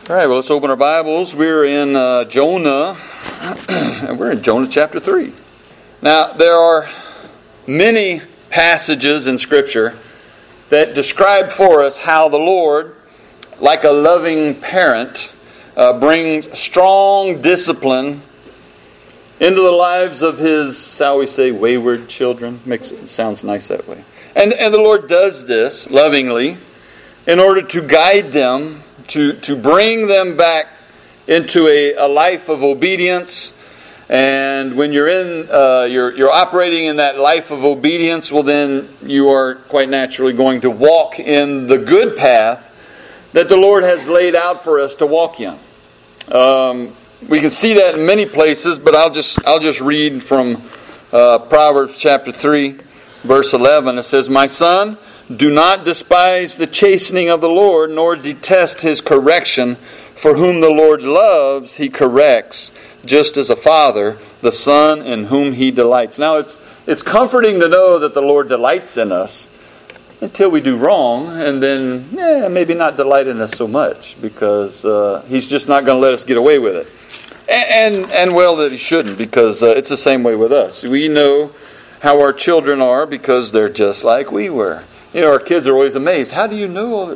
All right, well, let's open our Bibles. We're in Jonah, and we're in Jonah chapter 3. Now, there are many passages in Scripture that describe for us how the Lord, like a loving parent, brings strong discipline into the lives of His, shall we say, wayward children. It sounds nice that way. And the Lord does this lovingly in order to guide them, to bring them back into a life of obedience. And when you're you're operating in that life of obedience, well, then you are quite naturally going to walk in the good path that the Lord has laid out for us to walk in. We can see that in many places, but I'll just read from Proverbs chapter 3, verse 11. It says, "My son, do not despise the chastening of the Lord, nor detest His correction. For whom the Lord loves, He corrects, just as a father, the son in whom He delights." Now, it's comforting to know that the Lord delights in us until we do wrong, and then maybe not delight in us so much, because He's just not going to let us get away with it. And well, that He shouldn't, because it's the same way with us. We know how our children are because they're just like we were. You know, our kids are always amazed. How do you know?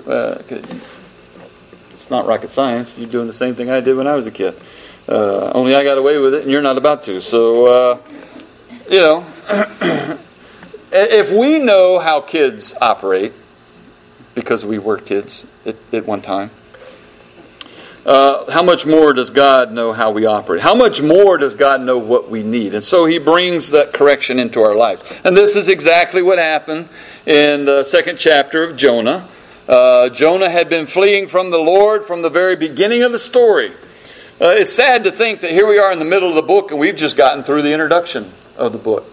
It's not rocket science. You're doing the same thing I did when I was a kid. Only I got away with it, and you're not about to. So, if we know how kids operate, because we were kids at one time, how much more does God know how we operate? How much more does God know what we need? And so He brings that correction into our life. And this is exactly what happened in the second chapter of Jonah. Jonah had been fleeing from the Lord from the very beginning of the story. It's sad to think that here we are in the middle of the book and we've just gotten through the introduction of the book.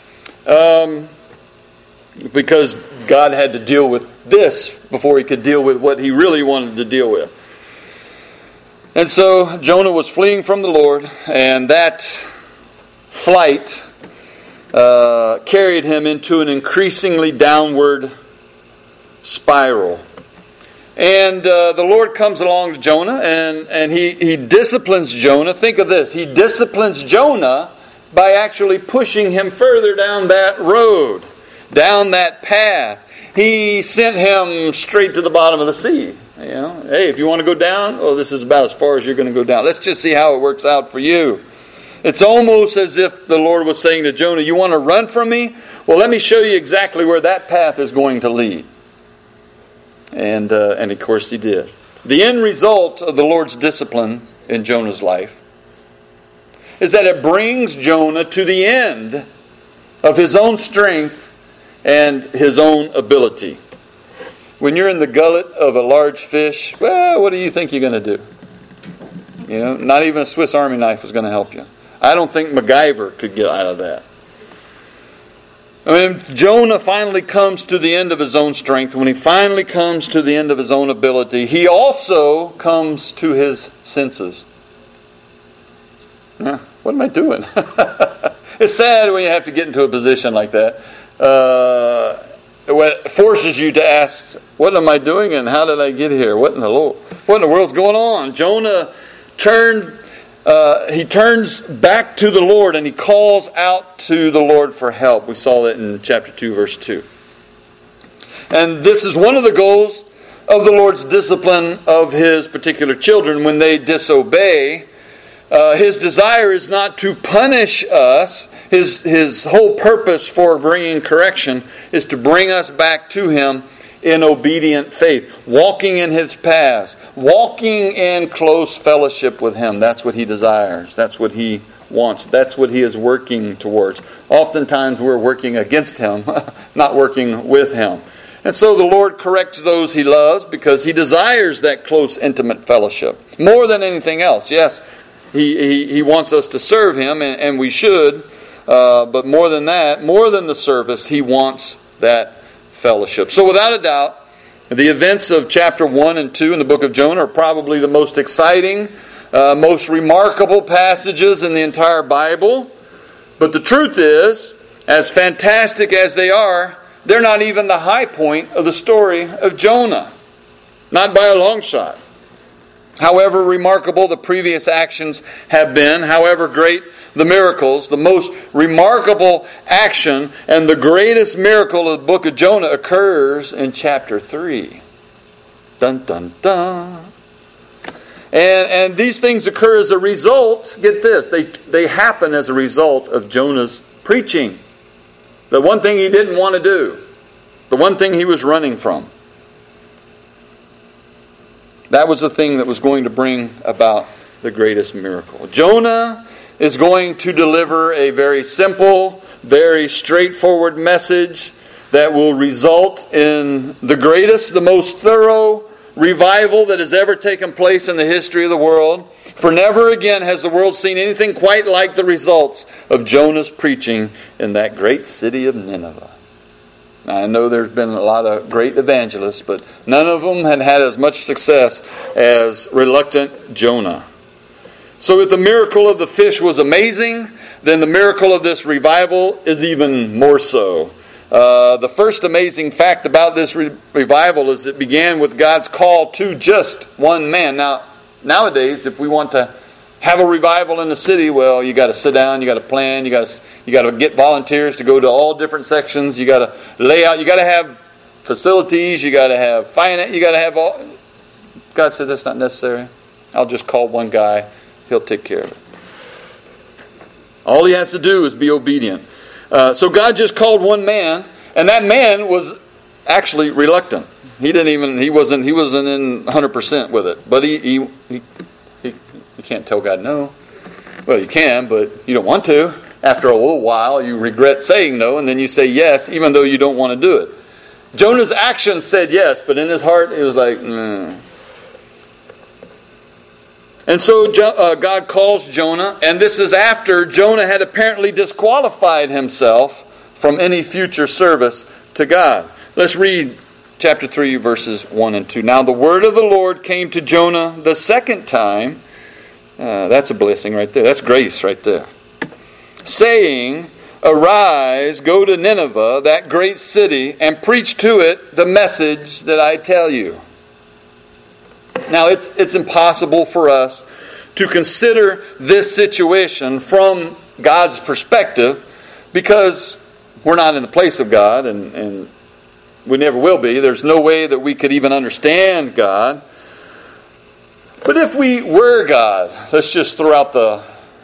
Because God had to deal with this before He could deal with what He really wanted to deal with. And so Jonah was fleeing from the Lord, and that flight carried him into an increasingly downward spiral. And the Lord comes along to Jonah, and he disciplines Jonah. Think of this. He disciplines Jonah by actually pushing him further down that road, down that path. He sent him straight to the bottom of the sea. You know, hey, if you want to go down, this is about as far as you're going to go down. Let's just see how it works out for you. It's almost as if the Lord was saying to Jonah, you want to run from me? Well, let me show you exactly where that path is going to lead. And of course He did. The end result of the Lord's discipline in Jonah's life is that it brings Jonah to the end of his own strength and his own ability. When you're in the gullet of a large fish, well, what do you think you're going to do? You know, not even a Swiss Army knife was going to help you. I don't think MacGyver could get out of that. When Jonah finally comes to the end of his own strength, when he finally comes to the end of his own ability, he also comes to his senses. Now, what am I doing? It's sad when you have to get into a position like that. It forces you to ask, what am I doing and how did I get here? What in the world's going on? Jonah turns back to the Lord and he calls out to the Lord for help. We saw that in chapter 2, verse 2. And this is one of the goals of the Lord's discipline of His particular children when they disobey. His desire is not to punish us. His whole purpose for bringing correction is to bring us back to Him in obedient faith, walking in His paths, walking in close fellowship with Him. That's what He desires. That's what He wants. That's what He is working towards. Oftentimes we're working against Him, not working with Him. And so the Lord corrects those He loves because He desires that close, intimate fellowship. More than anything else. Yes, He wants us to serve Him, and we should. But more than that, more than the service, He wants that fellowship. So without a doubt, the events of chapter 1 and 2 in the book of Jonah are probably the most exciting, most remarkable passages in the entire Bible. But the truth is, as fantastic as they are, they're not even the high point of the story of Jonah. Not by a long shot. However remarkable the previous actions have been, however great the miracles, the most remarkable action and the greatest miracle of the book of Jonah occurs in chapter 3. Dun, dun, dun. And these things occur as a result, get this, they happen as a result of Jonah's preaching. The one thing he didn't want to do. The one thing he was running from. That was the thing that was going to bring about the greatest miracle. Jonah is going to deliver a very simple, very straightforward message that will result in the greatest, the most thorough revival that has ever taken place in the history of the world. For never again has the world seen anything quite like the results of Jonah's preaching in that great city of Nineveh. Now, I know there's been a lot of great evangelists, but none of them had had as much success as reluctant Jonah. So if the miracle of the fish was amazing, then the miracle of this revival is even more so. The first amazing fact about this revival is it began with God's call to just one man. Now, nowadays, if we want to have a revival in the city, well, you got to sit down, you got to plan, you got to get volunteers to go to all different sections, you got to lay out, you got to have facilities, you got to have finance, you got to have all. God says that's not necessary. I'll just call one guy, he'll take care of it. All he has to do is be obedient. So God just called one man, and that man was actually reluctant. He wasn't in 100% with it. But he you can't tell God no. Well, you can, but you don't want to. After a little while, you regret saying no, and then you say yes, even though you don't want to do it. Jonah's actions said yes, but in his heart, it was like, And so God calls Jonah, and this is after Jonah had apparently disqualified himself from any future service to God. Let's read chapter 3, verses 1 and 2. Now the word of the Lord came to Jonah the second time. That's a blessing right there. That's grace right there. Saying, arise, go to Nineveh, that great city, and preach to it the message that I tell you. Now, it's impossible for us to consider this situation from God's perspective because we're not in the place of God, and we never will be. There's no way that we could even understand God. But if we were God, let's just throw out the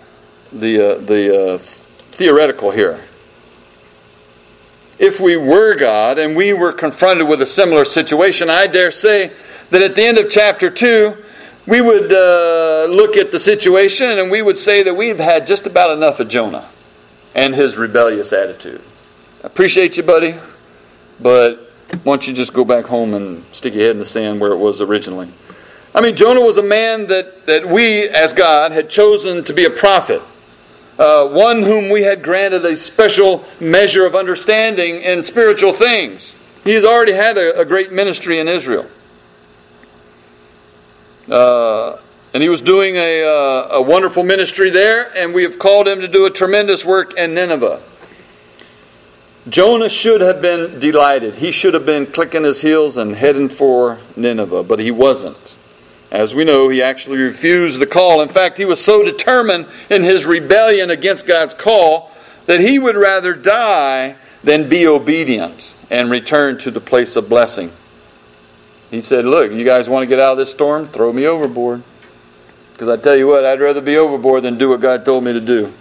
theoretical here. If we were God and we were confronted with a similar situation, I dare say that at the end of chapter 2, we would look at the situation and we would say that we've had just about enough of Jonah and his rebellious attitude. I appreciate you, buddy, but why don't you just go back home and stick your head in the sand where it was originally. I mean, Jonah was a man that we, as God, had chosen to be a prophet. One whom we had granted a special measure of understanding in spiritual things. He has already had a great ministry in Israel. And he was doing a wonderful ministry there, and we have called him to do a tremendous work in Nineveh. Jonah should have been delighted. He should have been clicking his heels and heading for Nineveh, but he wasn't. As we know, he actually refused the call. In fact, he was so determined in his rebellion against God's call that he would rather die than be obedient and return to the place of blessing. He said, look, you guys want to get out of this storm? Throw me overboard. Because I tell you what, I'd rather be overboard than do what God told me to do.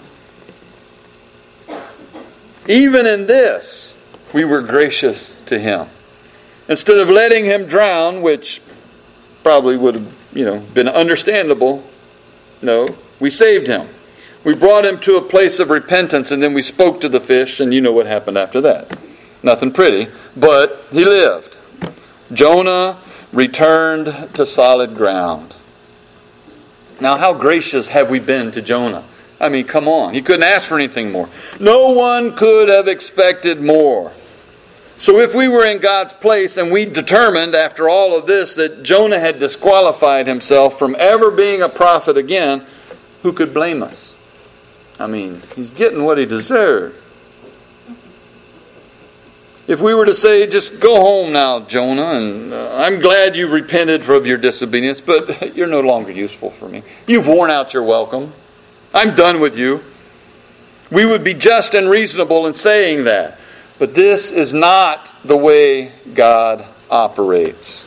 Even in this, we were gracious to him. Instead of letting him drown, which probably would have, been understandable, no, we saved him. We brought him to a place of repentance, and then we spoke to the fish, and you know what happened after that. Nothing pretty, but he lived. Jonah returned to solid ground. Now, how gracious have we been to Jonah? I mean, come on. He couldn't ask for anything more. No one could have expected more. So if we were in God's place and we determined after all of this that Jonah had disqualified himself from ever being a prophet again, who could blame us? I mean, he's getting what he deserved. If we were to say, just go home now, Jonah, and I'm glad you repented of your disobedience, but you're no longer useful for me. You've worn out your welcome. I'm done with you. We would be just and reasonable in saying that. But this is not the way God operates.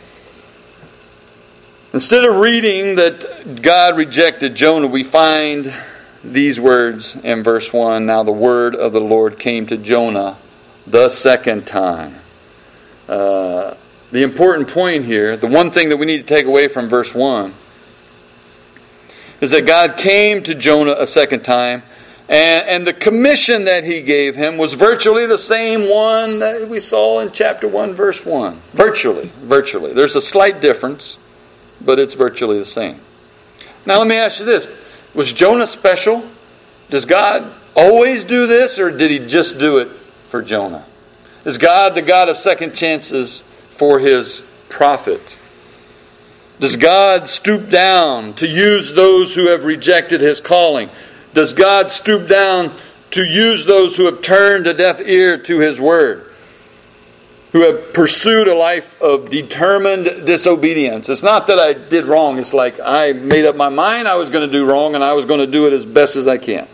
Instead of reading that God rejected Jonah, we find these words in verse 1. Now the word of the Lord came to Jonah the second time. The important point here, the one thing that we need to take away from verse 1, is that God came to Jonah a second time, and the commission that He gave him was virtually the same one that we saw in chapter 1, verse 1. Virtually. There's a slight difference, but it's virtually the same. Now let me ask you this. Was Jonah special? Does God always do this, or did He just do it for Jonah? Is God the God of second chances for His prophet? Does God stoop down to use those who have rejected His calling? Does God stoop down to use those who have turned a deaf ear to His word? Who have pursued a life of determined disobedience? It's not that I did wrong. It's like I made up my mind I was going to do wrong, and I was going to do it as best as I can.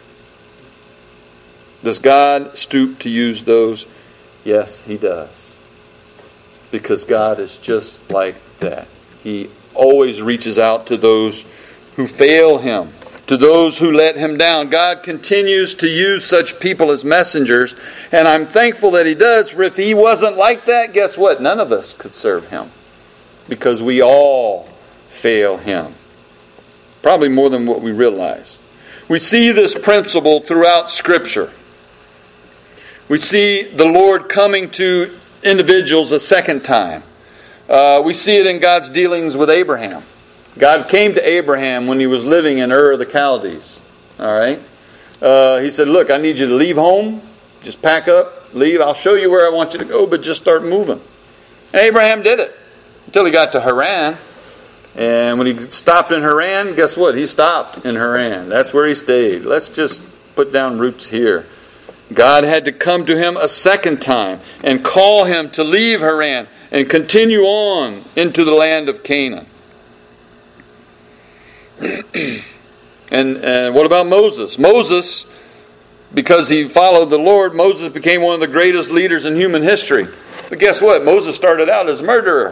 Does God stoop to use those? Yes, He does. Because God is just like that. He always reaches out to those who fail Him, to those who let Him down. God continues to use such people as messengers, and I'm thankful that He does. For if He wasn't like that, guess what? None of us could serve Him, because we all fail Him. Probably more than what we realize. We see this principle throughout Scripture. We see the Lord coming to individuals a second time. We see it in God's dealings with Abraham. God came to Abraham when he was living in Ur of the Chaldees. All right? He said, look, I need you to leave home. Just pack up, leave. I'll show you where I want you to go, but just start moving. And Abraham did it until he got to Haran. And when he stopped in Haran, guess what? He stopped in Haran. That's where he stayed. Let's just put down roots here. God had to come to him a second time and call him to leave Haran and continue on into the land of Canaan. And what about Moses? Moses, because he followed the Lord, Moses became one of the greatest leaders in human history. But guess what? Moses started out as a murderer.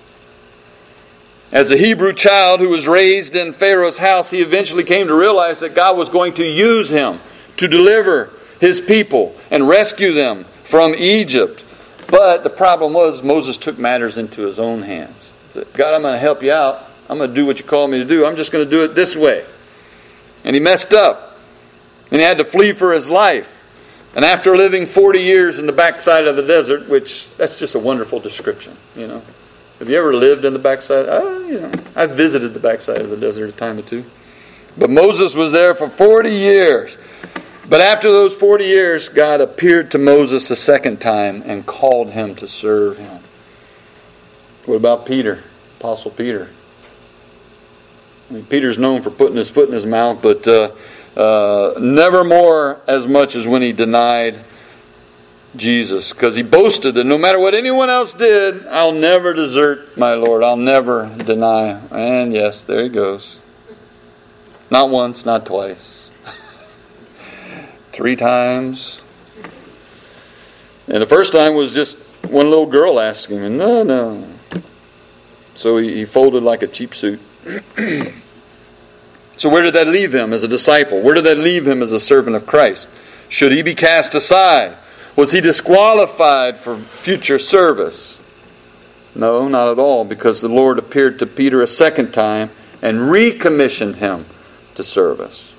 As a Hebrew child who was raised in Pharaoh's house, he eventually came to realize that God was going to use him to deliver His people and rescue them from Egypt. But the problem was Moses took matters into his own hands. He said, God, I'm going to help you out. I'm going to do what you call me to do. I'm just going to do it this way. And he messed up. And he had to flee for his life. And after living 40 years in the backside of the desert, which that's just a wonderful description, you know. Have you ever lived in the backside? I've visited the backside of the desert a time or two. But Moses was there for 40 years. But after those 40 years, God appeared to Moses a second time and called him to serve Him. What about Peter? Apostle Peter. I mean, Peter's known for putting his foot in his mouth, but never more as much as when he denied Jesus. Because he boasted that no matter what anyone else did, I'll never desert my Lord. I'll never deny. And yes, there he goes. Not once, not twice. 3 times. And the first time was just one little girl asking him, no. So he folded like a cheap suit. So where did that leave him as a disciple? Where did that leave him as a servant of Christ? Should he be cast aside? Was he disqualified for future service? No, not at all, because the Lord appeared to Peter a second time and recommissioned him to service.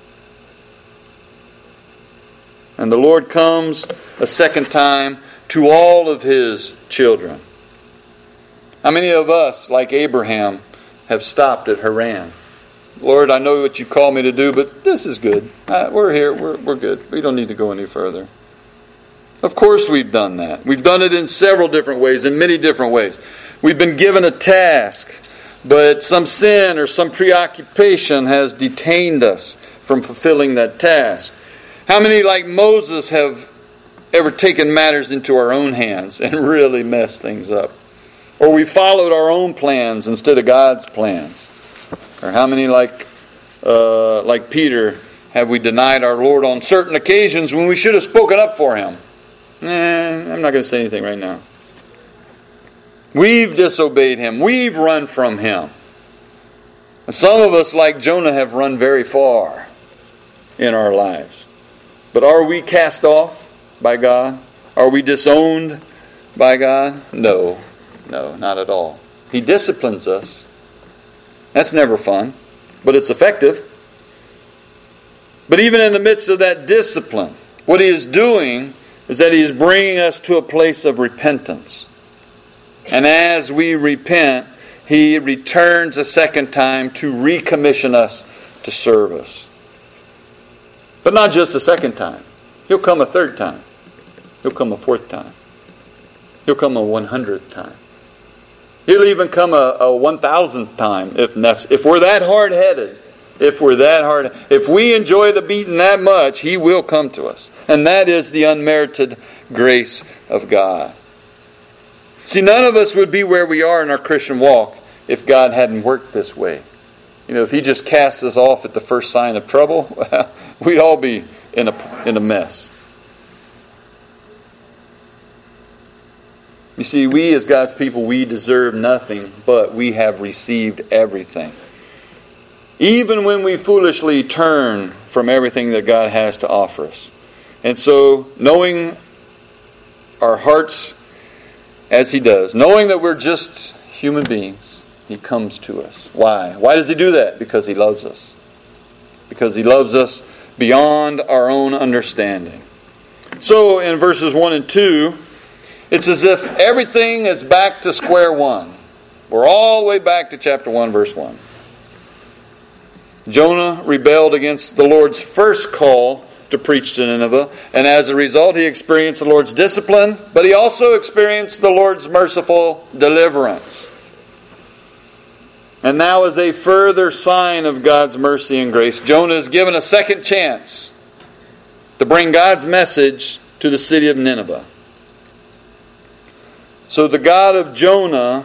And the Lord comes a second time to all of His children. How many of us, like Abraham, have stopped at Haran? Lord, I know what you call me to do, but this is good. We're here. We're good. We don't need to go any further. Of course we've done that. We've done it in several different ways, in many different ways. We've been given a task, but some sin or some preoccupation has detained us from fulfilling that task. How many, like Moses, have ever taken matters into our own hands and really messed things up? Or we followed our own plans instead of God's plans? Or how many, like Peter, have we denied our Lord on certain occasions when we should have spoken up for Him? I'm not going to say anything right now. We've disobeyed Him. We've run from Him. And some of us, like Jonah, have run very far in our lives. But are we cast off by God? Are we disowned by God? No, not at all. He disciplines us. That's never fun, but it's effective. But even in the midst of that discipline, what He is doing is that He is bringing us to a place of repentance. And as we repent, He returns a second time to recommission us to service. But not just a second time. He'll come a third time. He'll come a fourth time. He'll come a 100th time. He'll even come a 1,000th time if we're that hard-headed. If we enjoy the beating that much, He will come to us. And that is the unmerited grace of God. See, none of us would be where we are in our Christian walk if God hadn't worked this way. If He just cast us off at the first sign of trouble, well, we'd all be in a mess. You see, we as God's people, we deserve nothing, but we have received everything. Even when we foolishly turn from everything that God has to offer us. And so, knowing our hearts as He does, knowing that we're just human beings, He comes to us. Why? Why does He do that? Because He loves us. Because He loves us beyond our own understanding. So, in verses 1 and 2, it's as if everything is back to square one. We're all the way back to chapter 1, verse 1. Jonah rebelled against the Lord's first call to preach to Nineveh, and as a result he experienced the Lord's discipline, but he also experienced the Lord's merciful deliverance. And now, as a further sign of God's mercy and grace, Jonah is given a second chance to bring God's message to the city of Nineveh. So the God of Jonah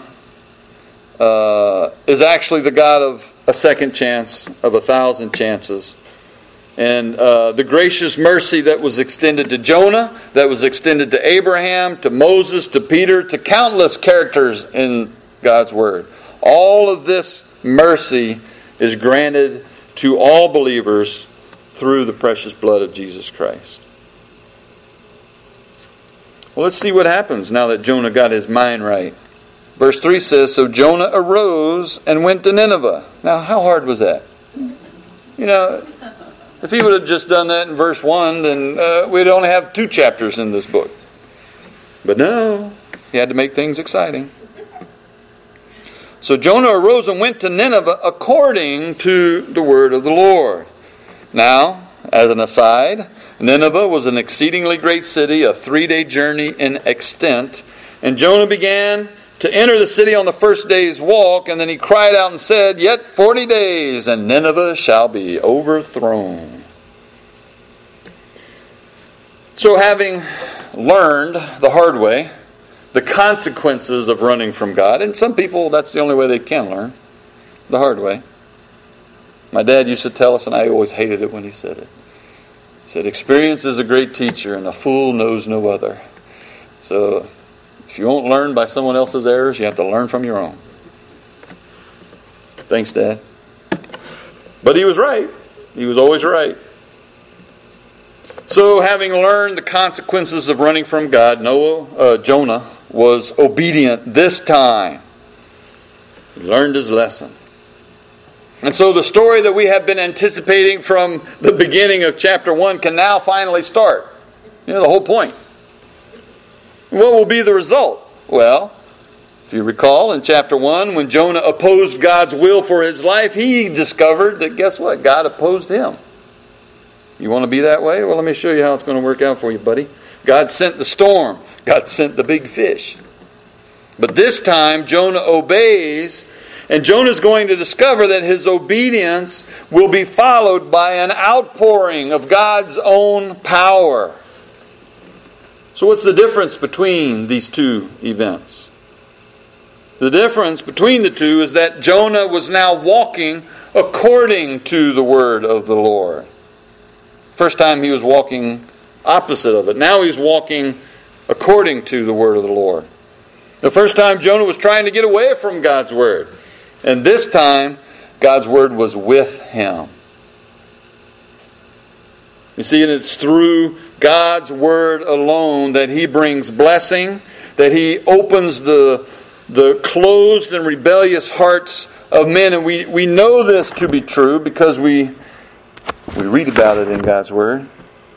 is actually the God of a second chance, of 1,000 chances. And the gracious mercy that was extended to Jonah, that was extended to Abraham, to Moses, to Peter, to countless characters in God's Word. All of this mercy is granted to all believers through the precious blood of Jesus Christ. Well, let's see what happens now that Jonah got his mind right. Verse 3 says, "So Jonah arose and went to Nineveh." Now, how hard was that? If he would have just done that in verse 1, then we'd only have 2 chapters in this book. But no, he had to make things exciting. So Jonah arose and went to Nineveh according to the word of the Lord. Now, as an aside, Nineveh was an exceedingly great city, a 3-day journey in extent. And Jonah began to enter the city on the first day's walk, and then he cried out and said, "Yet 40 days, and Nineveh shall be overthrown." So having learned the hard way, the consequences of running from God, and some people, that's the only way they can learn, the hard way. My dad used to tell us, and I always hated it when he said it. He said, "Experience is a great teacher, and a fool knows no other." So, if you won't learn by someone else's errors, you have to learn from your own. Thanks, Dad. But he was right. He was always right. So, having learned the consequences of running from God, Jonah was obedient this time. He learned his lesson. And so the story that we have been anticipating from the beginning of chapter 1 can now finally start. The whole point. What will be the result? Well, if you recall in chapter 1, when Jonah opposed God's will for his life, he discovered that, guess what? God opposed him. You want to be that way? Well, let me show you how it's going to work out for you, buddy. God sent the storm. God sent the big fish. But this time, Jonah obeys, and Jonah's going to discover that his obedience will be followed by an outpouring of God's own power. So what's the difference between these two events? The difference between the two is that Jonah was now walking according to the word of the Lord. First time he was walking opposite of it. Now he's walking according to the word of the Lord. The first time Jonah was trying to get away from God's word. And this time God's word was with him. You see, and it's through God's word alone that he brings blessing, that he opens the closed and rebellious hearts of men. And we know this to be true because we read about it in God's word.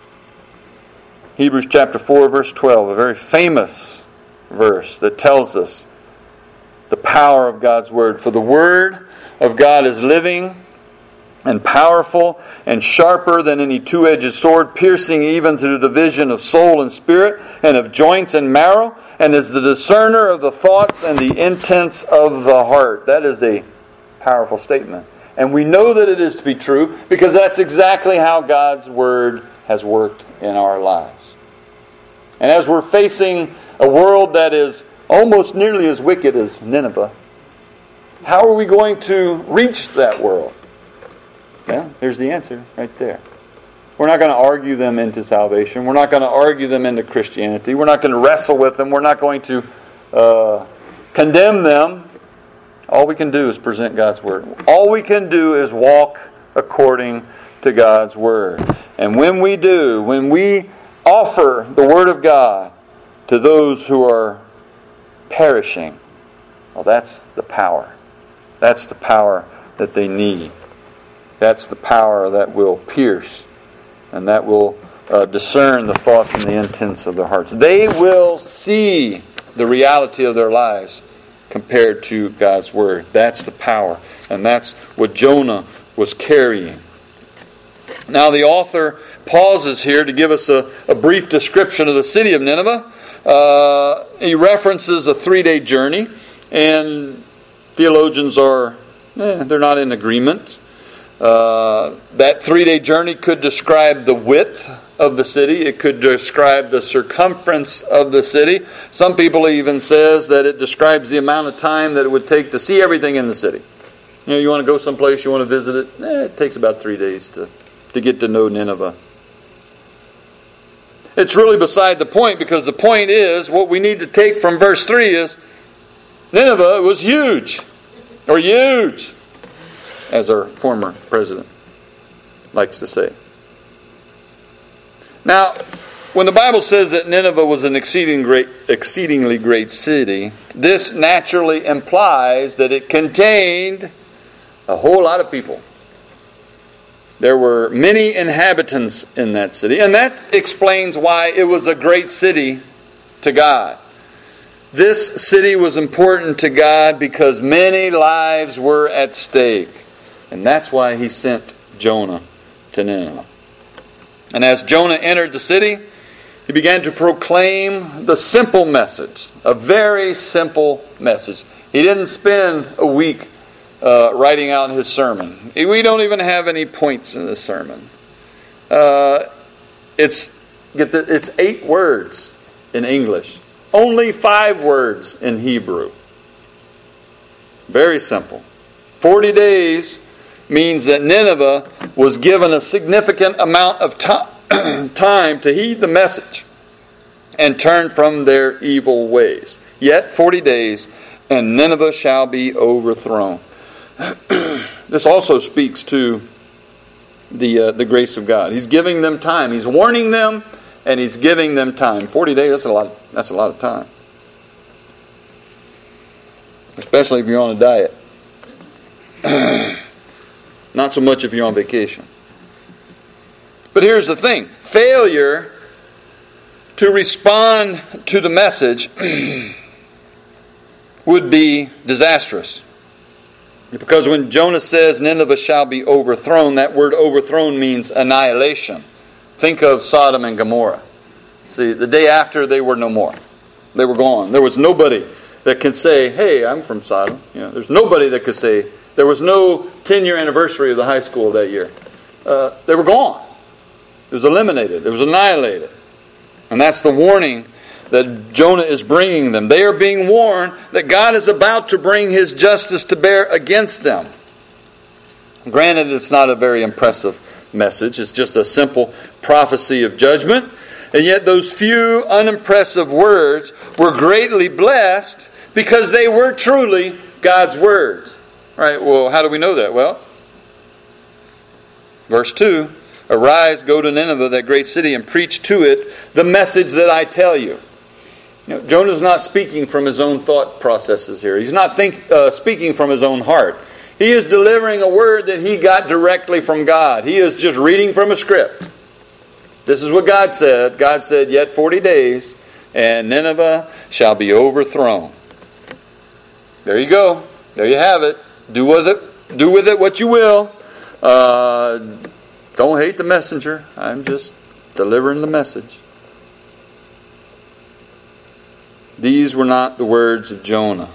Hebrews chapter 4, verse 12, a very famous verse that tells us the power of God's word. For the word of God is living and powerful and sharper than any two-edged sword, piercing even to the division of soul and spirit and of joints and marrow, and is the discerner of the thoughts and the intents of the heart. That is a powerful statement. And we know that it is to be true because that's exactly how God's word has worked in our lives. And as we're facing a world that is almost nearly as wicked as Nineveh, how are we going to reach that world? Well, here's the answer right there. We're not going to argue them into salvation. We're not going to argue them into Christianity. We're not going to wrestle with them. We're not going to condemn them. All we can do is present God's word. All we can do is walk according to God's word. And when we do, when we offer the word of God to those who are perishing, well, that's the power. That's the power that they need. That's the power that will pierce and that will discern the thoughts and the intents of their hearts. They will see the reality of their lives compared to God's word. That's the power. And that's what Jonah was carrying. Now the author pauses here to give us a brief description of the city of Nineveh. He references a 3-day journey. And theologians are, they're not in agreement. That 3-day journey could describe the width of the city. It could describe the circumference of the city. Some people even says that it describes the amount of time that it would take to see everything in the city. You know, you want to go someplace, you want to visit it. It takes about 3 days to get to know Nineveh. It's really beside the point, because the point is, what we need to take from verse 3 is, Nineveh was huge. Or huge, as our former president likes to say. Now, when the Bible says that Nineveh was an exceedingly great city, this naturally implies that it contained a whole lot of people. There were many inhabitants in that city, and that explains why it was a great city to God. This city was important to God because many lives were at stake. And that's why he sent Jonah to Nineveh. And as Jonah entered the city, he began to proclaim the simple message. A very simple message. He didn't spend a week writing out his sermon. We don't even have any points in this sermon. It's 8 words in English. Only 5 words in Hebrew. Very simple. 40 days means that Nineveh was given a significant amount of time to heed the message and turn from their evil ways. Yet 40 days, and Nineveh shall be overthrown. This also speaks to the grace of God. He's giving them time. He's warning them, and he's giving them time. 40 days, that's a lot of time. Especially if you're on a diet. Not so much if you're on vacation. But here's the thing. Failure to respond to the message would be disastrous. Because when Jonah says Nineveh shall be overthrown, that word overthrown means annihilation. Think of Sodom and Gomorrah. See, the day after, they were no more. They were gone. There was nobody that could say, hey, I'm from Sodom. There's nobody that could say. There was no 10-year anniversary of the high school that year. They were gone. It was eliminated. It was annihilated. And that's the warning that Jonah is bringing them. They are being warned that God is about to bring His justice to bear against them. Granted, it's not a very impressive message. It's just a simple prophecy of judgment. And yet those few unimpressive words were greatly blessed because they were truly God's words. Right? Well, how do we know that? Well, verse 2, "Arise, go to Nineveh, that great city, and preach to it the message that I tell you." Jonah's not speaking from his own thought processes here. He's not speaking from his own heart. He is delivering a word that he got directly from God. He is just reading from a script. This is what God said. God said, "Yet 40 days, and Nineveh shall be overthrown." There you go. There you have it. Do with it what you will. Don't hate the messenger. I'm just delivering the message. These were not the words of Jonah.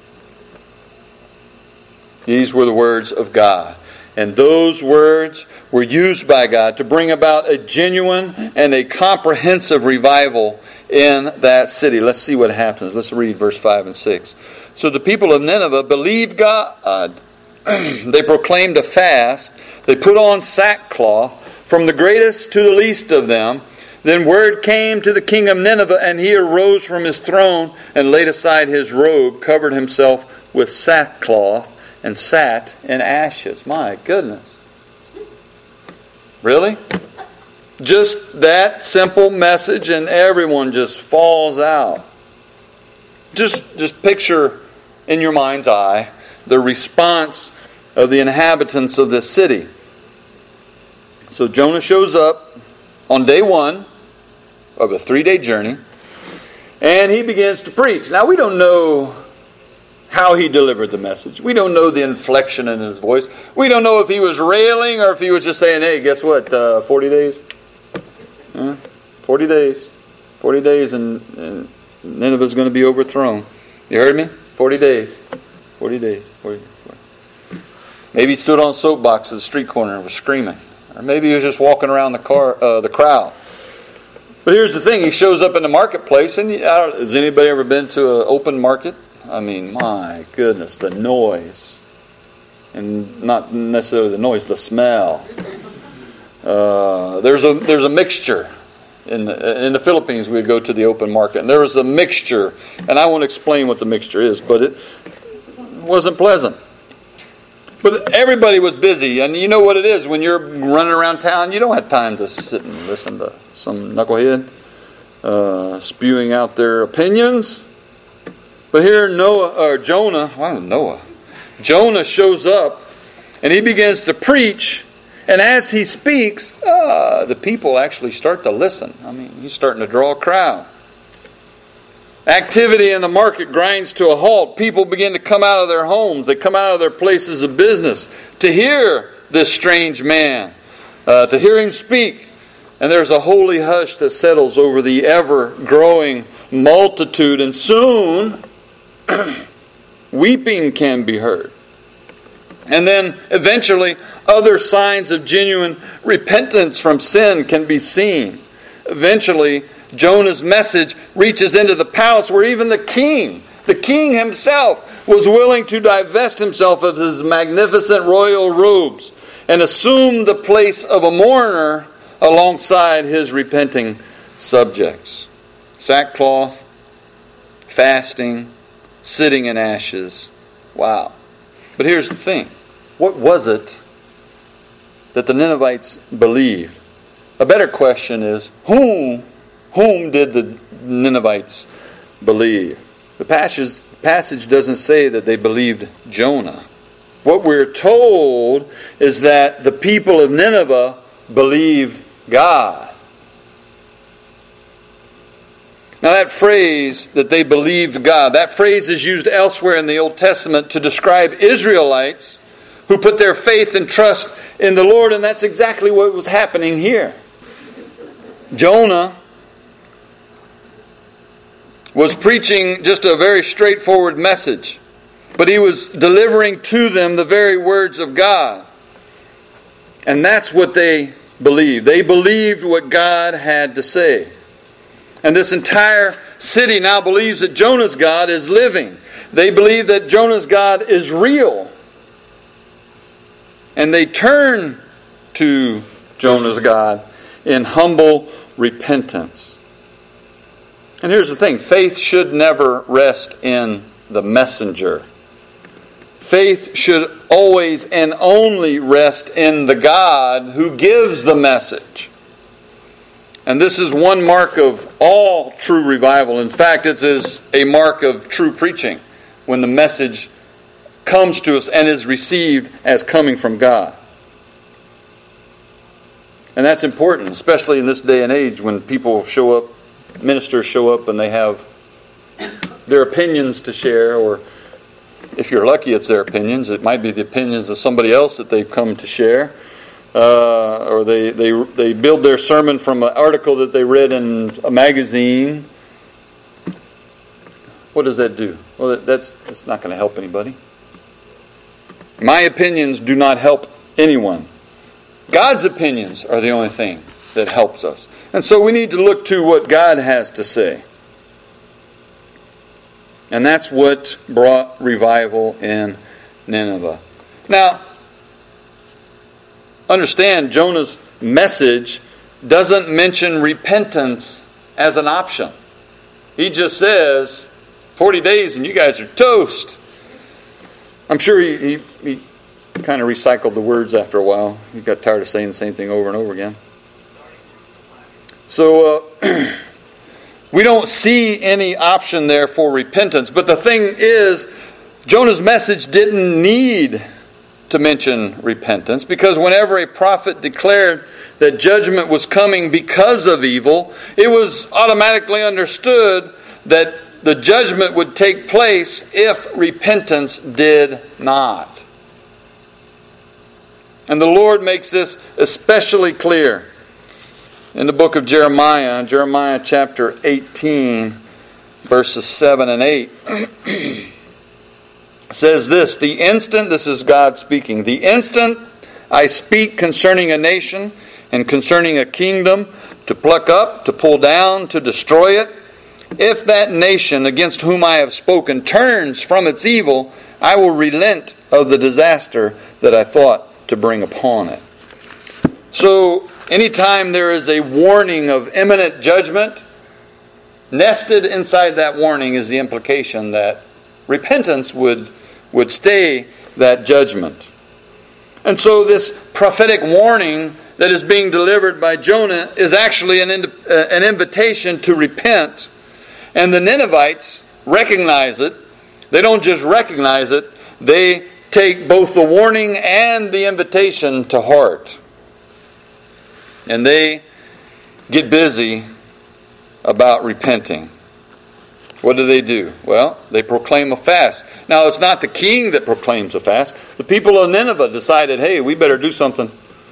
These were the words of God. And those words were used by God to bring about a genuine and a comprehensive revival in that city. Let's see what happens. Let's read verse 5 and 6. "So the people of Nineveh believed God. They proclaimed a fast. They put on sackcloth, from the greatest to the least of them. Then word came to the king of Nineveh, and he arose from his throne and laid aside his robe, covered himself with sackcloth, and sat in ashes." My goodness. Really? Just that simple message, and everyone just falls out. Just picture in your mind's eye the response of the inhabitants of this city. So Jonah shows up on day 1 of a 3-day journey, and he begins to preach. Now, we don't know how he delivered the message. We don't know the inflection in his voice. We don't know if he was railing or if he was just saying, "Hey, guess what? 40 days? 40 days. 40 days and Nineveh's going to be overthrown." You heard me? 40 days. 40 days. 40 days. Maybe he stood on a soapbox at the street corner and was screaming. Or maybe he was just walking around the crowd. But here's the thing. He shows up in the marketplace. And has anybody ever been to an open market? I mean, my goodness, the noise. And not necessarily the noise, the smell. There's a mixture. In the Philippines, we would go to the open market, and there was a mixture. And I won't explain what the mixture is, but it wasn't pleasant. But everybody was busy, and you know what it is when you're running around town. You don't have time to sit and listen to some knucklehead spewing out their opinions. But here Jonah shows up, and he begins to preach. And as he speaks, the people actually start to listen. I mean, he's starting to draw a crowd. Activity in the market grinds to a halt. People begin to come out of their homes. They come out of their places of business to hear this strange man, to hear him speak. And there's a holy hush that settles over the ever-growing multitude. And soon, weeping can be heard. And then eventually, other signs of genuine repentance from sin can be seen. Eventually, Jonah's message reaches into the palace where even the king himself, was willing to divest himself of his magnificent royal robes and assume the place of a mourner alongside his repenting subjects. Sackcloth, fasting, sitting in ashes. Wow. But here's the thing. What was it that the Ninevites believed? A better question is, whom did the Ninevites believe? The passage doesn't say that they believed Jonah. What we're told is that the people of Nineveh believed God. Now that phrase, that they believed God, that phrase is used elsewhere in the Old Testament to describe Israelites who put their faith and trust in the Lord, and that's exactly what was happening here. Jonah was preaching just a very straightforward message, but he was delivering to them the very words of God. And that's what they believed. They believed what God had to say. And this entire city now believes that Jonah's God is living. They believe that Jonah's God is real. And they turn to Jonah's God in humble repentance. And here's the thing. Faith should never rest in the messenger. Faith should always and only rest in the God who gives the message. And this is one mark of all true revival. In fact, it is a mark of true preaching when the message comes to us and is received as coming from God. And that's important, especially in this day and age when people show up, ministers show up, and they have their opinions to share, or if you're lucky, it's their opinions. It might be the opinions of somebody else that they've come to share. Or they build their sermon from an article that they read in a magazine. What does that do? Well, that's not going to help anybody. My opinions do not help anyone. God's opinions are the only thing that helps us. And so we need to look to what God has to say. And that's what brought revival in Nineveh. Now, understand, Jonah's message doesn't mention repentance as an option. He just says, 40 days and you guys are toast. I'm sure he kind of recycled the words after a while. He got tired of saying the same thing over and over again. So, we don't see any option there for repentance. But the thing is, Jonah's message didn't need to mention repentance, because whenever a prophet declared that judgment was coming because of evil, it was automatically understood that the judgment would take place if repentance did not. And the Lord makes this especially clear in the book of Jeremiah, Jeremiah chapter 18, verses 7 and 8. Says this is God speaking, the instant I speak concerning a nation and concerning a kingdom, to pluck up, to pull down, to destroy it, if that nation against whom I have spoken turns from its evil, I will relent of the disaster that I thought to bring upon it. So, anytime there is a warning of imminent judgment, nested inside that warning is the implication that repentance would stay that judgment. And so this prophetic warning that is being delivered by Jonah is actually an invitation to repent. And the Ninevites recognize it. They don't just recognize it, they take both the warning and the invitation to heart. And they get busy about repenting. What do? Well, they proclaim a fast. Now, it's not the king that proclaims a fast. The people of Nineveh decided, hey, we better do something.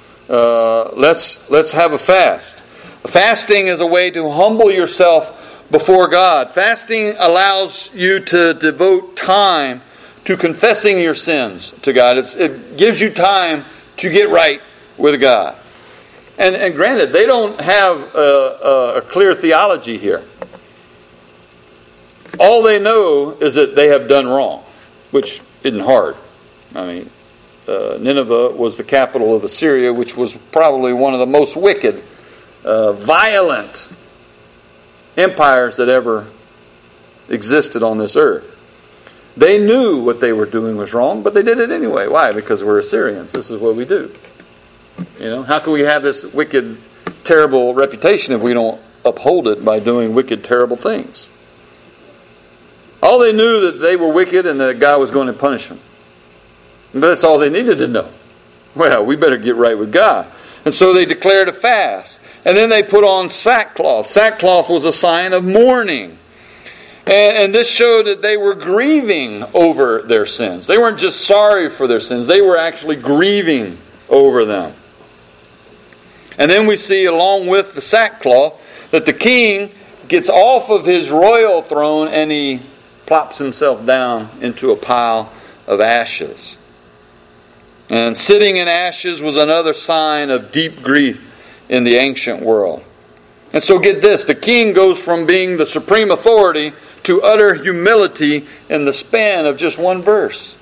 Let's have a fast. Fasting is a way to humble yourself before God. Fasting allows you to devote time to confessing your sins to God. It gives you time to get right with God. And granted, they don't have a clear theology here. All they know is that they have done wrong, which isn't hard. I mean, Nineveh was the capital of Assyria, which was probably one of the most wicked, violent empires that ever existed on this earth. They knew what they were doing was wrong, but they did it anyway. Why? Because we're Assyrians. This is what we do. How can we have this wicked, terrible reputation if we don't uphold it by doing wicked, terrible things? All they knew that they were wicked and that God was going to punish them. But that's all they needed to know. Well, we better get right with God. And so they declared a fast. And then they put on sackcloth. Sackcloth was a sign of mourning. And this showed that they were grieving over their sins. They weren't just sorry for their sins. They were actually grieving over them. And then we see, along with the sackcloth, that the king gets off of his royal throne and he plops himself down into a pile of ashes. And sitting in ashes was another sign of deep grief in the ancient world. And so get this, the king goes from being the supreme authority to utter humility in the span of just one verse.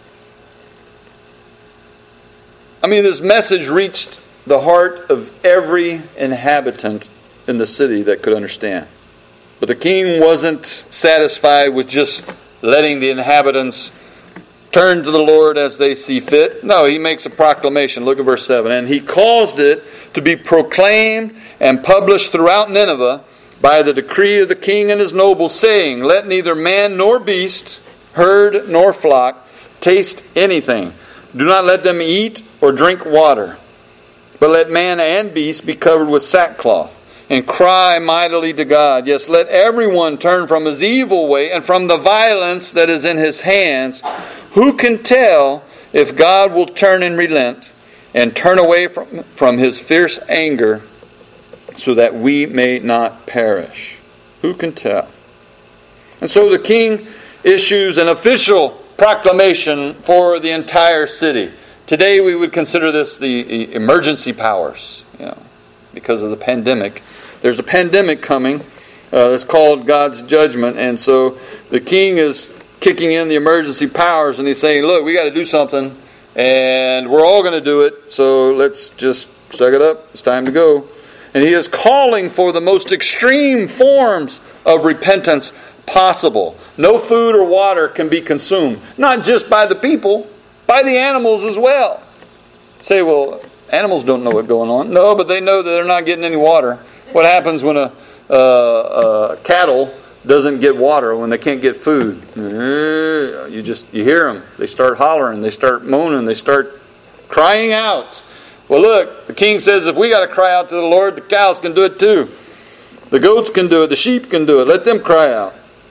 I mean, this message reached the heart of every inhabitant in the city that could understand. But the king wasn't satisfied with just letting the inhabitants turn to the Lord as they see fit. No, he makes a proclamation. Look at verse 7. And he caused it to be proclaimed and published throughout Nineveh by the decree of the king and his nobles, saying, Let neither man nor beast, herd nor flock, taste anything. Do not let them eat or drink water. But let man and beast be covered with sackcloth, and cry mightily to God. Yes, let everyone turn from his evil way and from the violence that is in his hands. Who can tell if God will turn and relent and turn away from his fierce anger so that we may not perish? Who can tell? And so the king issues an official proclamation for the entire city. Today we would consider this the emergency powers, because of the pandemic. There's a pandemic coming. It's called God's judgment. And so the king is kicking in the emergency powers, and he's saying, look, we got to do something, and we're all going to do it, so let's just suck it up. It's time to go. And he is calling for the most extreme forms of repentance possible. No food or water can be consumed, not just by the people, by the animals as well. Say, well, animals don't know what's going on. No, but they know that they're not getting any water. What happens when a cattle doesn't get water, when they can't get food? You hear them. They start hollering. They start moaning. They start crying out. Well, look, the king says if we got to cry out to the Lord, the cows can do it too. The goats can do it. The sheep can do it. Let them cry out.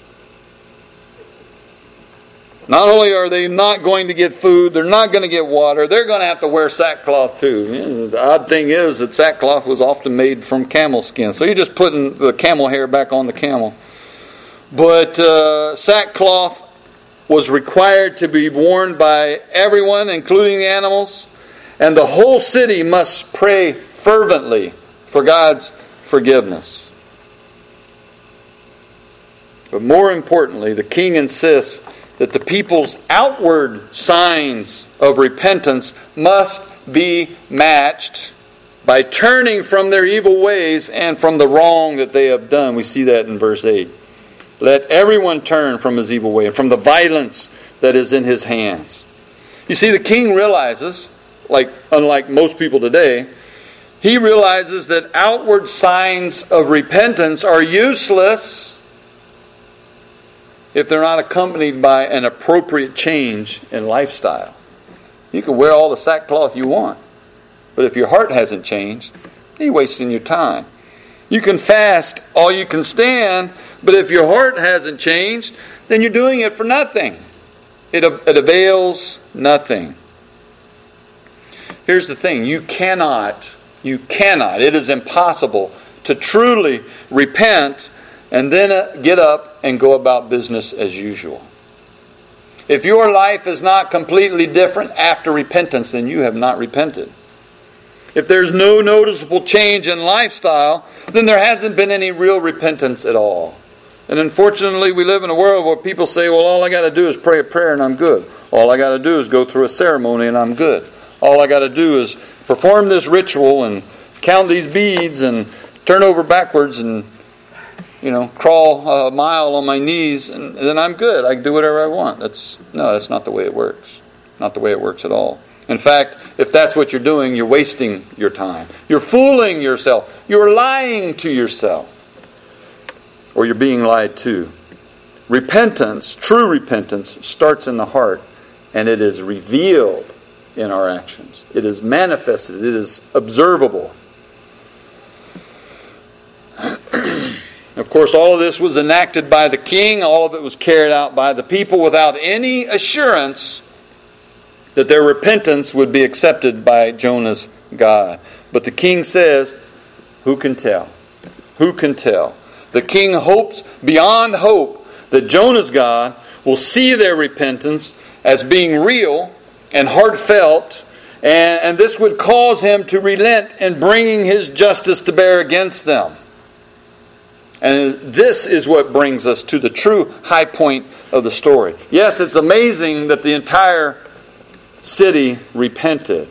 Not only are they not going to get food, they're not going to get water, they're going to have to wear sackcloth too. The odd thing is that sackcloth was often made from camel skin. So you're just putting the camel hair back on the camel. But sackcloth was required to be worn by everyone, including the animals. And the whole city must pray fervently for God's forgiveness. But more importantly, the king insists that the people's outward signs of repentance must be matched by turning from their evil ways and from the wrong that they have done. We see that in verse 8. Let everyone turn from his evil way and from the violence that is in his hands. You see, the king realizes, unlike most people today, he realizes that outward signs of repentance are useless if they're not accompanied by an appropriate change in lifestyle. You can wear all the sackcloth you want, but if your heart hasn't changed, you're wasting your time. You can fast all you can stand, but if your heart hasn't changed, then you're doing it for nothing. It avails nothing. Here's the thing, you cannot, it is impossible to truly repent and then get up and go about business as usual. If your life is not completely different after repentance, then you have not repented. If there's no noticeable change in lifestyle, then there hasn't been any real repentance at all. And unfortunately, we live in a world where people say, well, all I got to do is pray a prayer and I'm good. All I got to do is go through a ceremony and I'm good. All I got to do is perform this ritual and count these beads and turn over backwards and crawl a mile on my knees, and then I'm good. I can do whatever I want. That's not the way it works. Not the way it works at all. In fact, if that's what you're doing, you're wasting your time. You're fooling yourself. You're lying to yourself. Or you're being lied to. Repentance, true repentance, starts in the heart, and it is revealed in our actions. It is manifested. It is observable. Of course, all of this was enacted by the king. All of it was carried out by the people without any assurance that their repentance would be accepted by Jonah's God. But the king says, who can tell? Who can tell? The king hopes beyond hope that Jonah's God will see their repentance as being real and heartfelt, and this would cause him to relent in bringing his justice to bear against them. And this is what brings us to the true high point of the story. Yes, it's amazing that the entire city repented.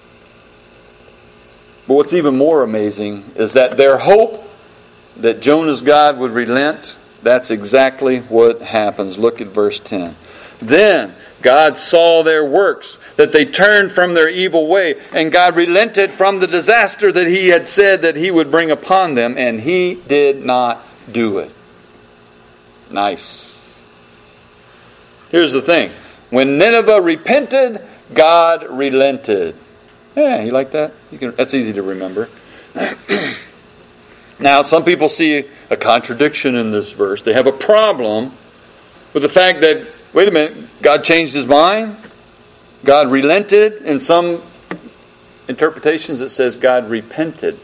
But what's even more amazing is that their hope that Jonah's God would relent, that's exactly what happens. Look at verse 10. Then God saw their works, that they turned from their evil way, and God relented from the disaster that He had said that He would bring upon them, and He did not do it. Nice. Here's the thing. When Nineveh repented, God relented. Yeah, you like that? That's easy to remember. Now, some people see a contradiction in this verse. They have a problem with the fact that, wait a minute, God changed His mind? God relented? In some interpretations it says God repented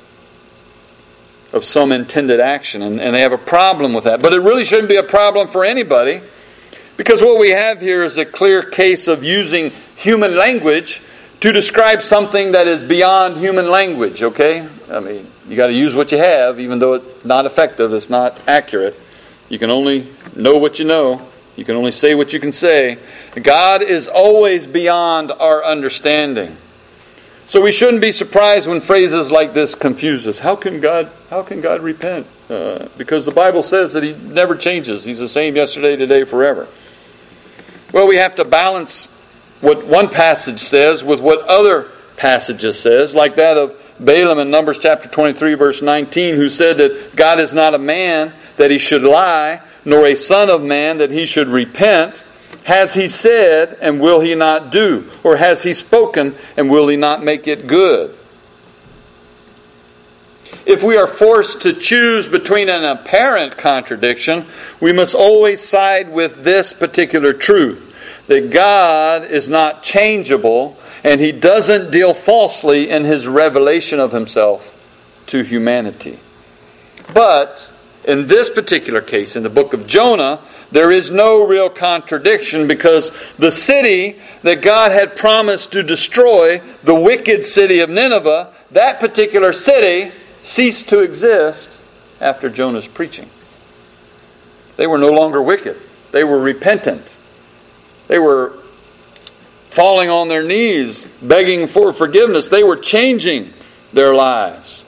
of some intended action. And they have a problem with that. But it really shouldn't be a problem for anybody. Because what we have here is a clear case of using human language to describe something that is beyond human language, okay? I mean, you got to use what you have, even though it's not effective, it's not accurate. You can only know what you know. You can only say what you can say. God is always beyond our understanding. So we shouldn't be surprised when phrases like this confuse us. How can God repent? Because the Bible says that He never changes. He's the same yesterday, today, forever. Well, we have to balance what one passage says with what other passages says, like that of Balaam in Numbers chapter 23, verse 19, who said that God is not a man that He should lie, nor a son of man that He should repent. Has He said, and will He not do? Or has He spoken, and will He not make it good? If we are forced to choose between an apparent contradiction, we must always side with this particular truth, that God is not changeable, and He doesn't deal falsely in His revelation of Himself to humanity. But in this particular case, in the book of Jonah, there is no real contradiction, because the city that God had promised to destroy, the wicked city of Nineveh, that particular city ceased to exist after Jonah's preaching. They were no longer wicked. They were repentant. They were falling on their knees, begging for forgiveness. They were changing their lives.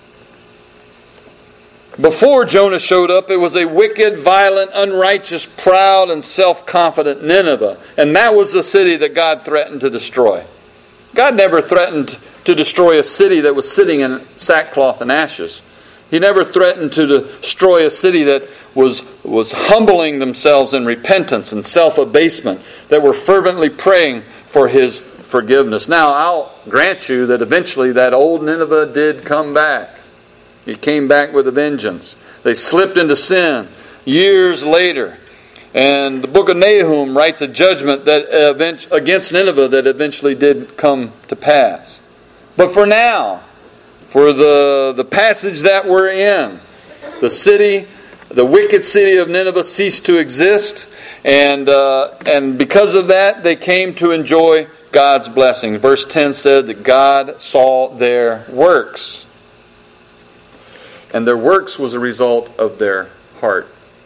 Before Jonah showed up, it was a wicked, violent, unrighteous, proud, and self-confident Nineveh. And that was the city that God threatened to destroy. God never threatened to destroy a city that was sitting in sackcloth and ashes. He never threatened to destroy a city that was humbling themselves in repentance and self-abasement, that were fervently praying for His forgiveness. Now, I'll grant you that eventually that old Nineveh did come back. It came back with a vengeance. They slipped into sin years later. And the book of Nahum writes a judgment that against Nineveh that eventually did come to pass. But for now, for the passage that we're in, the wicked city of Nineveh ceased to exist, and because of that, they came to enjoy God's blessing. Verse 10 said that God saw their works. And their works was a result of their heart.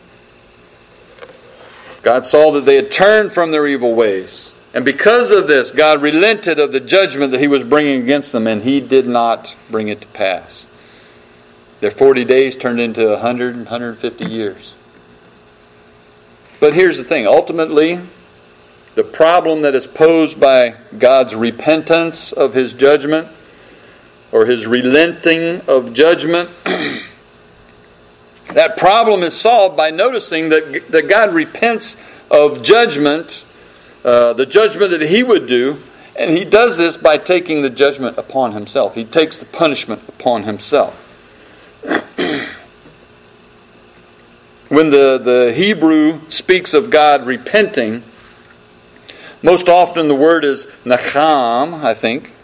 God saw that they had turned from their evil ways. And because of this, God relented of the judgment that He was bringing against them, and He did not bring it to pass. Their 40 days turned into 100 and 150 years. But here's the thing. Ultimately, the problem that is posed by God's repentance of His judgment, or His relenting of judgment, that problem is solved by noticing that God repents of judgment, the judgment that He would do, and He does this by taking the judgment upon Himself. He takes the punishment upon Himself. When the Hebrew speaks of God repenting, most often the word is nacham, I think.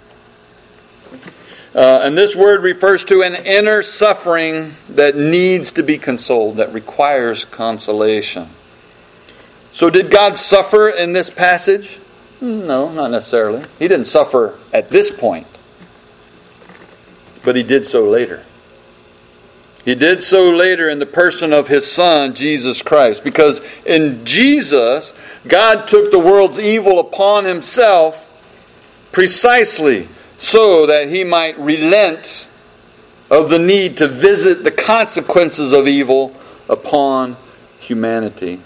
And this word refers to an inner suffering that needs to be consoled, that requires consolation. So did God suffer in this passage? No, not necessarily. He didn't suffer at this point. But He did so later. He did so later in the person of His Son, Jesus Christ. Because in Jesus, God took the world's evil upon Himself precisely so that He might relent of the need to visit the consequences of evil upon humanity.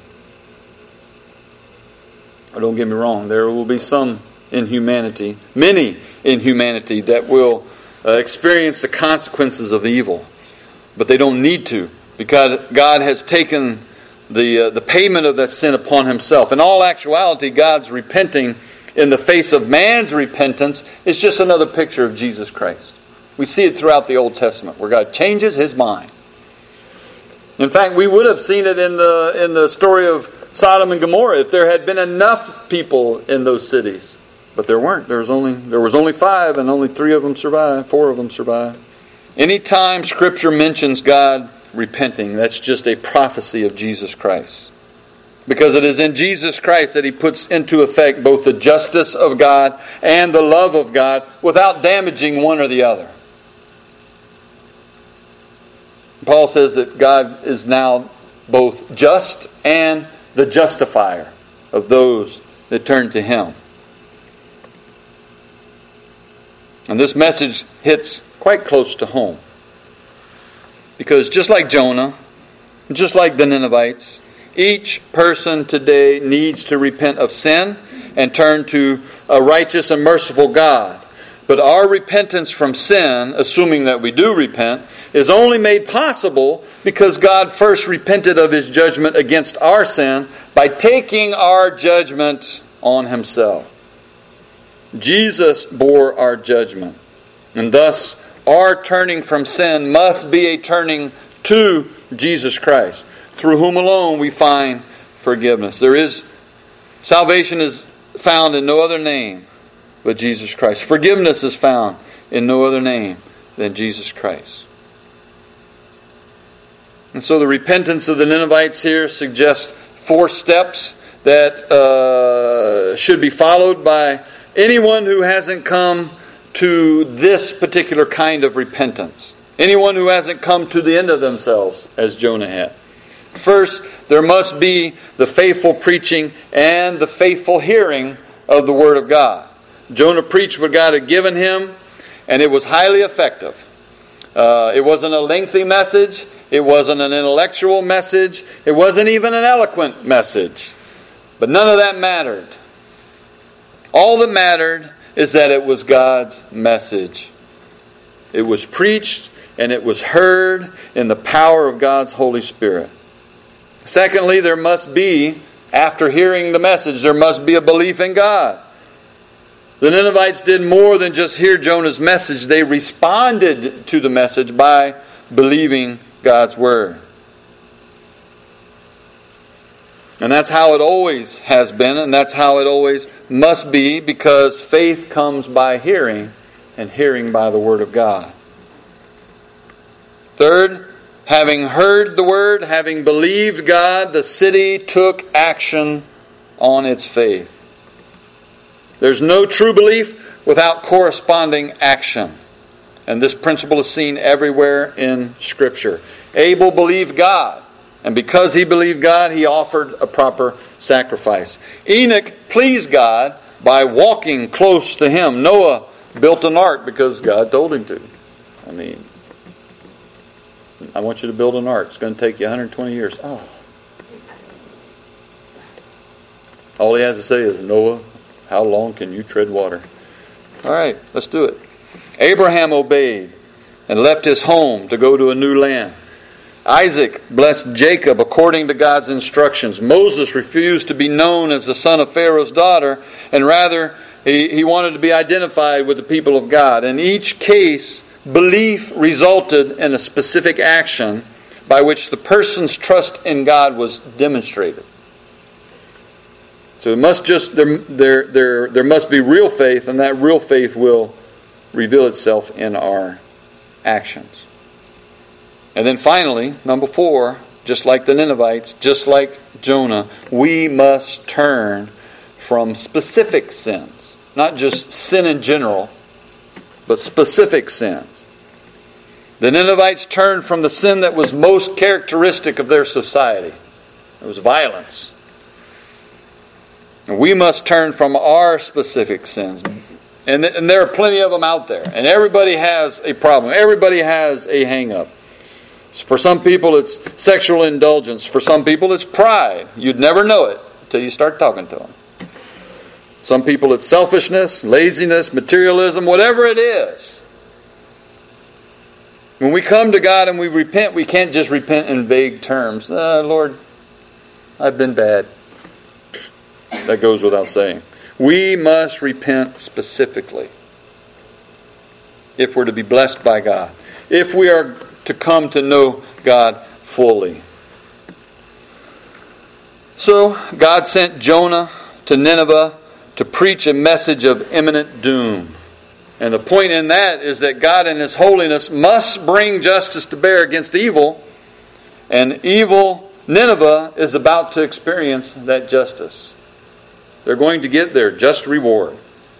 Don't get me wrong, there will be some in humanity, many in humanity, that will experience the consequences of evil. But they don't need to, because God has taken the payment of that sin upon Himself. In all actuality, God's repenting in the face of man's repentance is just another picture of Jesus Christ. We see it throughout the Old Testament, where God changes His mind. In fact, we would have seen it in the story of Sodom and Gomorrah if there had been enough people in those cities. But there weren't. There was only 5, and only 3 of them survived. 4 of them survived. Anytime Scripture mentions God repenting, that's just a prophecy of Jesus Christ. Because it is in Jesus Christ that He puts into effect both the justice of God and the love of God without damaging one or the other. Paul says that God is now both just and the justifier of those that turn to Him. And this message hits quite close to home. Because just like Jonah, just like the Ninevites, each person today needs to repent of sin and turn to a righteous and merciful God. But our repentance from sin, assuming that we do repent, is only made possible because God first repented of His judgment against our sin by taking our judgment on Himself. Jesus bore our judgment, and thus our turning from sin must be a turning to Jesus Christ, through whom alone we find forgiveness. Salvation is found in no other name but Jesus Christ. Forgiveness is found in no other name than Jesus Christ. And so the repentance of the Ninevites here suggests 4 steps that should be followed by anyone who hasn't come to this particular kind of repentance. Anyone who hasn't come to the end of themselves, as Jonah had. First, there must be the faithful preaching and the faithful hearing of the Word of God. Jonah preached what God had given him, and it was highly effective. It wasn't a lengthy message. It wasn't an intellectual message. It wasn't even an eloquent message. But none of that mattered. All that mattered is that it was God's message. It was preached and it was heard in the power of God's Holy Spirit. Secondly, there must be, after hearing the message, there must be a belief in God. The Ninevites did more than just hear Jonah's message. They responded to the message by believing God's Word. And that's how it always has been, and that's how it always must be, because faith comes by hearing, and hearing by the Word of God. Third, having heard the Word, having believed God, the city took action on its faith. There's no true belief without corresponding action. And this principle is seen everywhere in Scripture. Abel believed God. And because he believed God, he offered a proper sacrifice. Enoch pleased God by walking close to Him. Noah built an ark because God told him to. I want you to build an ark. It's going to take you 120 years. Oh. All he has to say is, Noah, how long can you tread water? All right, let's do it. Abraham obeyed and left his home to go to a new land. Isaac blessed Jacob according to God's instructions. Moses refused to be known as the son of Pharaoh's daughter, and rather he wanted to be identified with the people of God. In each case, belief resulted in a specific action by which the person's trust in God was demonstrated. So it must there must be real faith, and that real faith will reveal itself in our actions. And then finally, number 4, just like the Ninevites, just like Jonah, we must turn from specific sins. Not just sin in general, but specific sins. The Ninevites turned from the sin that was most characteristic of their society. It was violence. And we must turn from our specific sins. And there are plenty of them out there. And everybody has a problem. Everybody has a hang-up. For some people it's sexual indulgence. For some people it's pride. You'd never know it until you start talking to them. Some people it's selfishness, laziness, materialism, whatever it is. When we come to God and we repent, we can't just repent in vague terms. Lord, I've been bad. That goes without saying. We must repent specifically if we're to be blessed by God. If we are to come to know God fully. So, God sent Jonah to Nineveh to preach a message of imminent doom. And the point in that is that God in His holiness must bring justice to bear against evil. And evil Nineveh is about to experience that justice. They're going to get their just reward.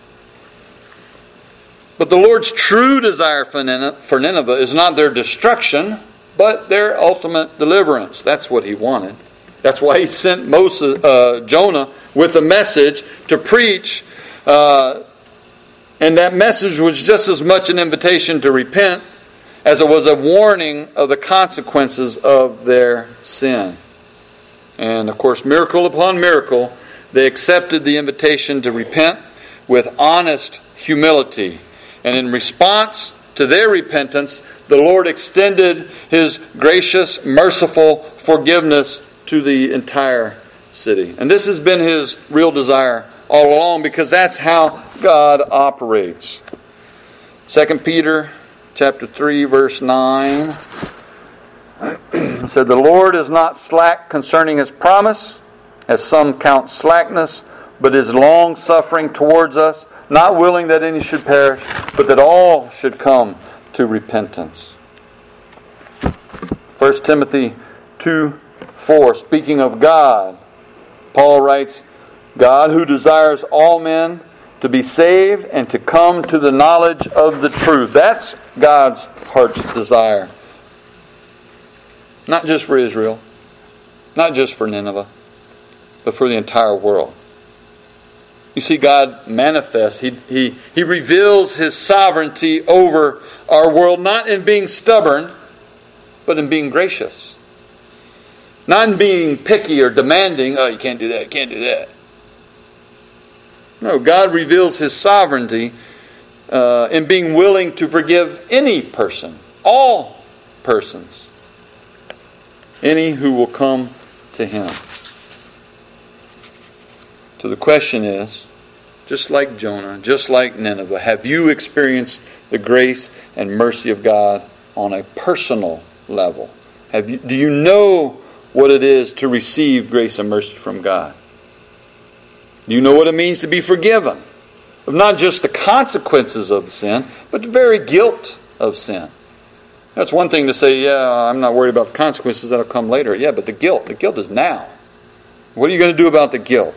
But the Lord's true desire for Nineveh is not their destruction, but their ultimate deliverance. That's what He wanted. That's why He sent Jonah with a message to preach. And that message was just as much an invitation to repent as it was a warning of the consequences of their sin. And of course, miracle upon miracle, they accepted the invitation to repent with honest humility. And in response to their repentance, the Lord extended His gracious, merciful forgiveness to the entire city. And this has been His real desire all along, because that's how God operates. 2 Peter chapter 3, verse 9 said, "The Lord is not slack concerning His promise, as some count slackness, but is long-suffering towards us, not willing that any should perish, but that all should come to repentance." 1 Timothy 2:4, speaking of God, Paul writes, "God who desires all men to be saved and to come to the knowledge of the truth." That's God's heart's desire. Not just for Israel, not just for Nineveh, but for the entire world. You see, God manifests. He reveals His sovereignty over our world, not in being stubborn, but in being gracious. Not in being picky or demanding, "Oh, you can't do that, you can't do that." No, God reveals His sovereignty in being willing to forgive any person, all persons, any who will come to Him. So the question is, just like Jonah, just like Nineveh, have you experienced the grace and mercy of God on a personal level? Do you know what it is to receive grace and mercy from God? Do you know what it means to be forgiven of not just the consequences of sin, but the very guilt of sin? That's one thing to say, "Yeah, I'm not worried about the consequences that'll come later." Yeah, but the guilt is now. What are you going to do about the guilt?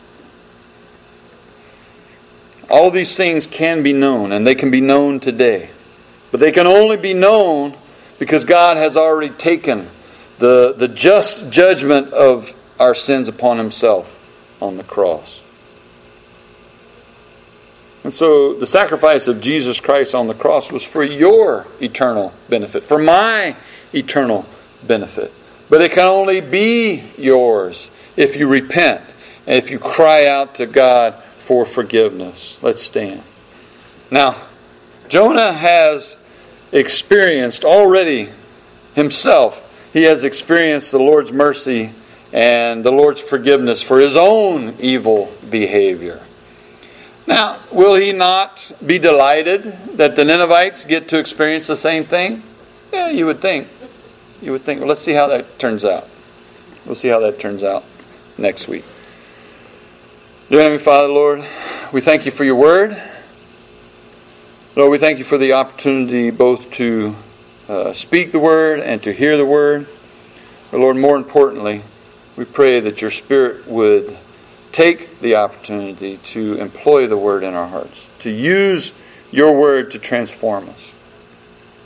All of these things can be known, and they can be known today. But they can only be known because God has already taken the just judgment of our sins upon Himself on the cross. And so the sacrifice of Jesus Christ on the cross was for your eternal benefit, for my eternal benefit. But it can only be yours if you repent and if you cry out to God for forgiveness. Let's stand. Now, Jonah has experienced already himself. He has experienced the Lord's mercy and the Lord's forgiveness for his own evil behavior. Now, will he not be delighted that the Ninevites get to experience the same thing? Yeah, you would think. You would think. Well, let's see how that turns out. We'll see how that turns out next week. Dear Heavenly Father, Lord, we thank You for Your Word. Lord, we thank You for the opportunity both to speak the Word and to hear the Word. But Lord, more importantly, we pray that Your Spirit would take the opportunity to employ the Word in our hearts, to use Your Word to transform us.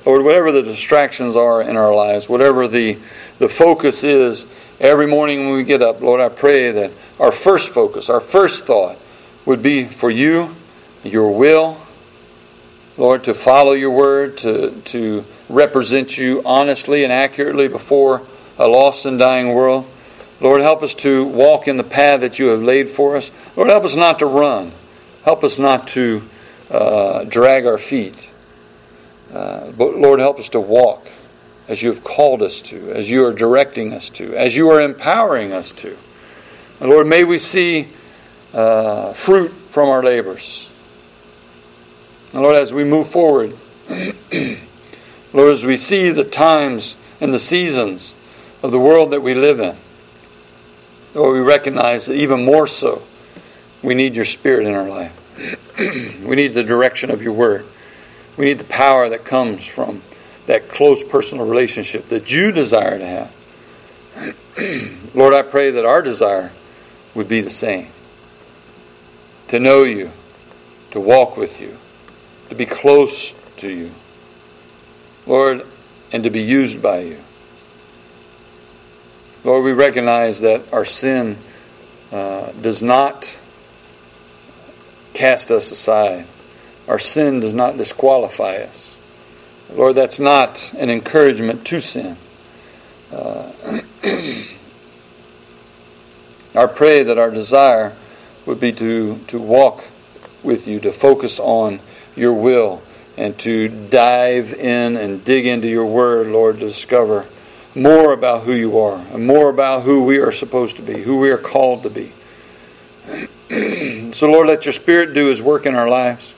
Lord, whatever the distractions are in our lives, whatever the focus is every morning when we get up, Lord, I pray that our first focus, our first thought would be for you, your will, Lord, to follow your word, to represent you honestly and accurately before a lost and dying world. Lord, help us to walk in the path that you have laid for us. Lord, help us not to run. Help us not to drag our feet. But Lord, help us to walk as you have called us to, as you are directing us to, as you are empowering us to. And Lord, may we see fruit from our labors. And Lord, as we move forward, Lord, as we see the times and the seasons of the world that we live in, Lord, we recognize that even more so, we need your Spirit in our life. We need the direction of your word. We need the power that comes from that close personal relationship that you desire to have. Lord, I pray that our desire would be the same. To know you, to walk with you, to be close to you, Lord, and to be used by you. Lord, we recognize that our sin does not cast us aside. Our sin does not disqualify us. Lord, that's not an encouragement to sin. I pray that our desire would be to walk with you, to focus on your will, and to dive in and dig into your word, Lord, to discover more about who you are and more about who we are supposed to be, who we are called to be. So, Lord, let your Spirit do his work in our lives.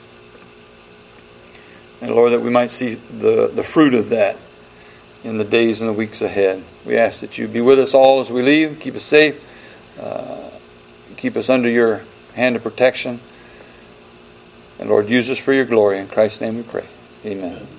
And, Lord, that we might see the fruit of that in the days and the weeks ahead. We ask that you be with us all as we leave. Keep us safe. Keep us under your hand of protection. And, Lord, use us for your glory. In Christ's name we pray. Amen.